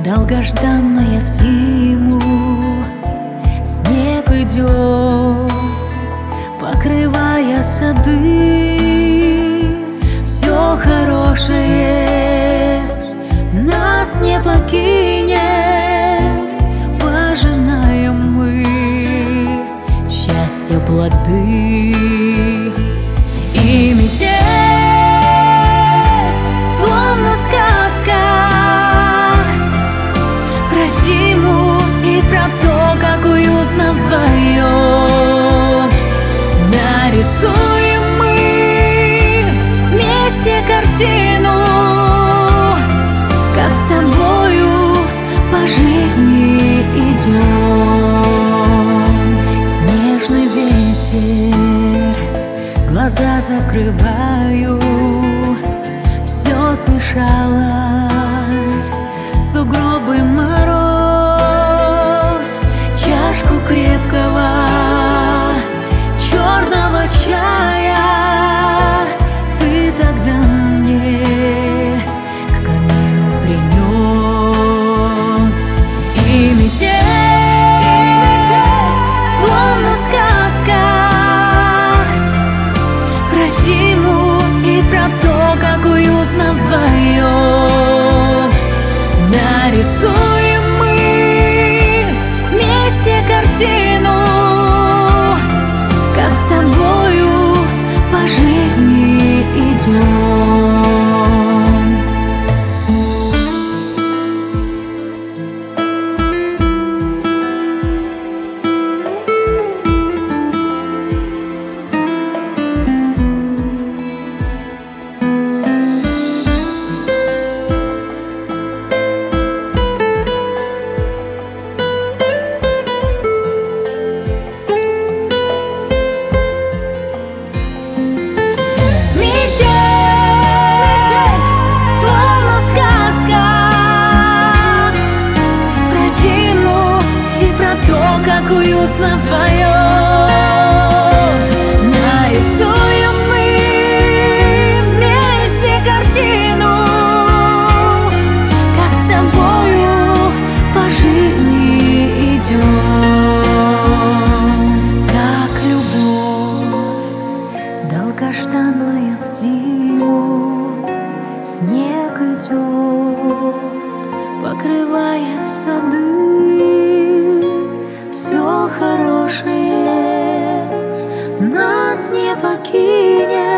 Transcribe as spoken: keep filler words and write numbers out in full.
Долгожданная в зиму, снег идет, покрывая сады. Все хорошее нас не покинет, пожинаем мы счастья плоды. И метель, словно сказка, про зиму и про то, как уютно вдвоем. Нарисуем мы вместе картину, как с тобою по жизни идем. Снежный ветер, глаза закрываю, все смешалось, сугробы, мороз, чашку крепкого черного чая ты тогда мне к камину принес. И метель, словно сказка, про зиму и про то, как уютно вдвоем. Нарисуем мы вместе картину, как с тобою по жизни идем. Как уютно вдвоем. Нарисуем мы вместе картину, как с тобою по жизни идем. Как любовь, долгожданная в зиму, снег идет, покрывая сады. Все хорошее нас не покинет.